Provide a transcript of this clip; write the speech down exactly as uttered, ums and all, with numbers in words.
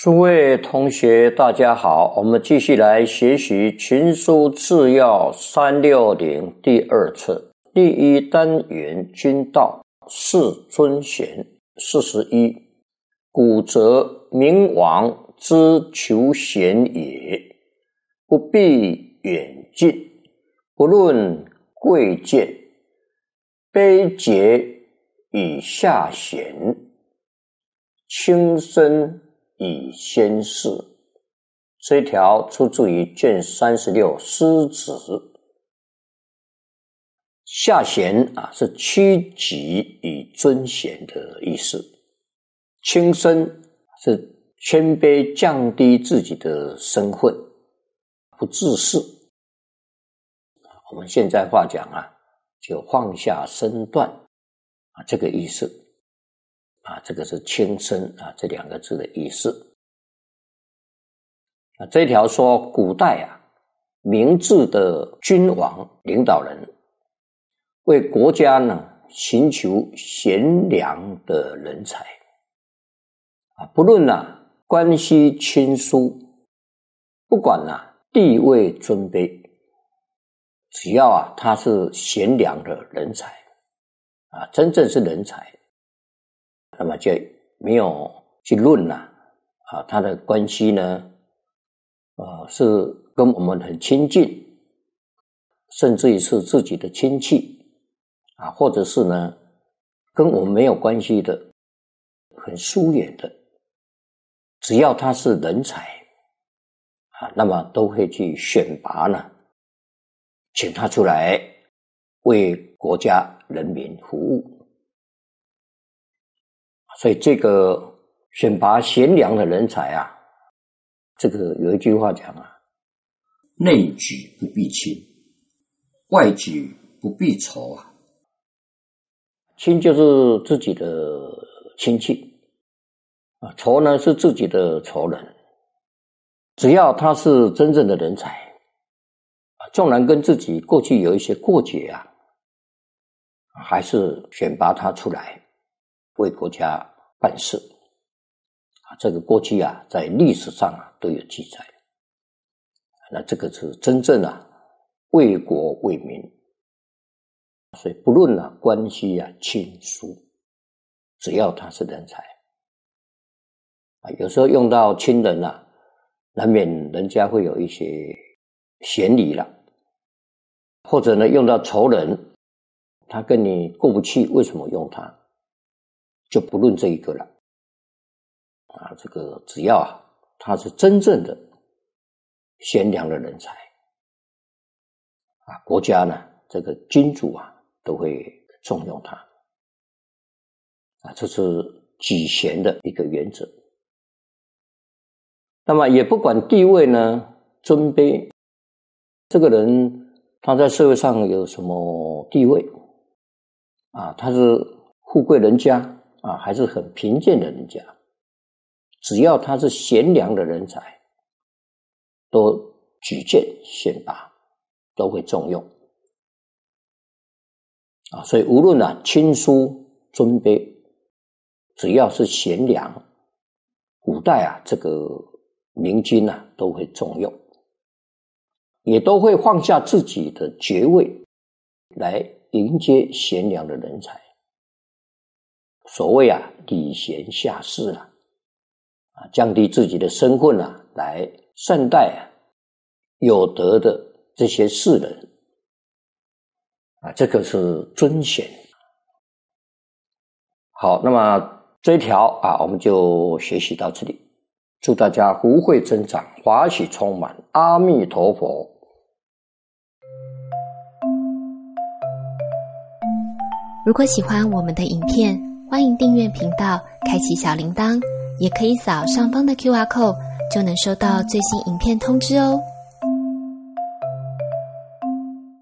诸位同学大家好，我们继续来学习群书治要三六零第二册第一单元君道世尊贤四十一。古则明王之求贤也，不必远近，不论贵贱，卑贱以下贤，轻身以先事。这一条出自于卷三十六师子。下贤啊，是屈己以尊贤的意思。轻身是谦卑降低自己的身份，不自视。我们现在话讲啊，就放下身段啊，这个意思啊，这个是轻身啊，这两个字的意思。啊，这条说古代啊，明治的君王领导人为国家呢寻求贤良的人才啊，不论啊关系亲疏，不管啊地位尊卑，只要啊他是贤良的人才啊，真正是人才，那么就没有去论啊啊他的关系呢呃是跟我们很亲近，甚至于是自己的亲戚啊，或者是呢跟我们没有关系的，很疏远的，只要他是人才啊，那么都会去选拔呢，请他出来为国家人民服务。所以这个选拔贤良的人才啊，这个有一句话讲啊，内举不避亲，外举不避仇啊。亲就是自己的亲戚啊，仇呢是自己的仇人。只要他是真正的人才啊，纵然跟自己过去有一些过节啊，还是选拔他出来为国家办事啊。这个过去啊，在历史上啊都有记载。那这个是真正啊为国为民。所以不论啊关系啊亲疏，只要他是人才啊，有时候用到亲人啊，难免人家会有一些嫌疑了，或者呢用到仇人，他跟你过不去，为什么用他？就不论这一个了啊，这个只要啊他是真正的贤良的人才啊，国家呢这个君主啊都会重用他啊，这是举贤的一个原则。那么也不管地位呢尊卑，这个人他在社会上有什么地位啊，他是富贵人家啊，还是很贫贱的人家，只要他是贤良的人才，都举荐选拔，都会重用啊。所以无论啊亲疏尊卑，只要是贤良，古代啊这个明君啊都会重用，也都会放下自己的爵位来迎接贤良的人才。所谓啊礼贤下士啊，啊降低自己的身份啊，来善待啊有德的这些士人啊，这个是尊贤。好，那么这一条啊，我们就学习到这里。祝大家福慧增长，法喜充满。阿弥陀佛。 如果喜欢我们的影片，欢迎订阅频道，开启小铃铛，也可以扫上方的 Q R code， 就能收到最新影片通知哦。